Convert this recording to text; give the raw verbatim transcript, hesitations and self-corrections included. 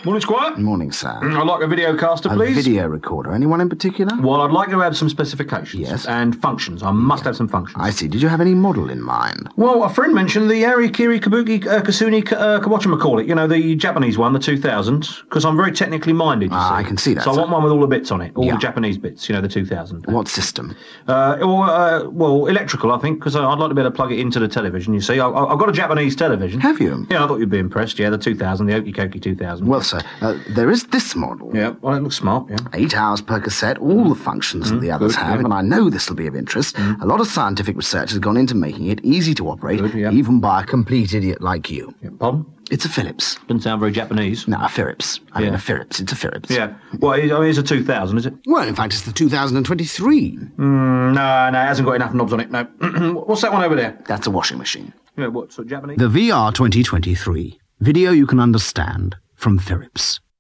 Morning, Squire. Morning, sir. I'd like a video caster, please. A video recorder. Anyone in particular? Well, I'd like to have some specifications. Yes. And functions. I must yeah. have some functions. I see. Did you have any model in mind? Well, a friend mentioned the Arikiri Kabuki uh, Kasuni uh, Kawachama, you know, the Japanese one, the two thousand, because I'm very technically minded, you Ah, see. I can see that, So sir. I want one with all the bits on it, all Yeah. the Japanese bits, you know, the two thousand. What system? Uh, or, uh, well, electrical, I think, because I'd like to be able to plug it into the television, you see. I, I've got a Japanese television. Have you? Yeah, I thought you'd be impressed, yeah, the two thousand, the Okikoki two thousand. Well, sir, uh, there is this model. Yeah, well, it looks smart, yeah. Eight hours per cassette, all the functions Mm, that the others good, have, yeah. and I know this will be of interest. Mm. A lot of scientific research has gone into making it easy to operate, Good, yeah. even by a complete idiot like you. yeah. Pardon? It's a Philips. Doesn't sound very Japanese. No, a Philips. I Yeah. mean, a Philips. It's a Philips. Yeah. Well, I mean, it's a two thousand, is it? Well, in fact, it's the two thousand twenty-three. Mm, no, no, it hasn't got enough knobs on it, no. What's that one over there? That's a washing machine. Yeah, what, sort of Japanese? The V R twenty twenty-three. Video you can understand from Philips.